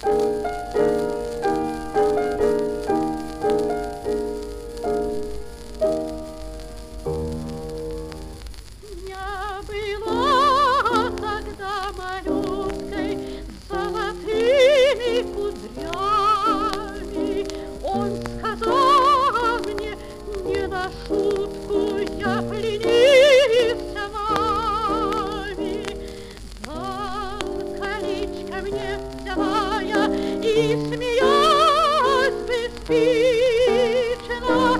Я была тогда малюткой с золотыми кудрями. Он сказал мне, не на шутку я пленился вами. Дал колечко мне взяла я и смеялась беспечно.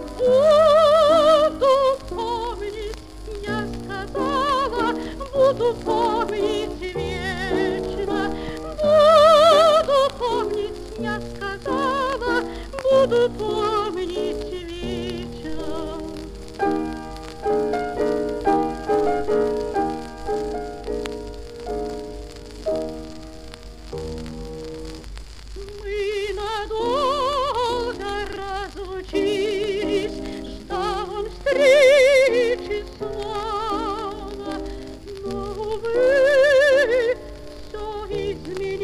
Буду помнить, я сказала, буду помнить вечно. Буду помнить, я сказала, буду помнить вечно. Мы надолго разлучились, ждал он встречи снова, но, увы, все изменилось.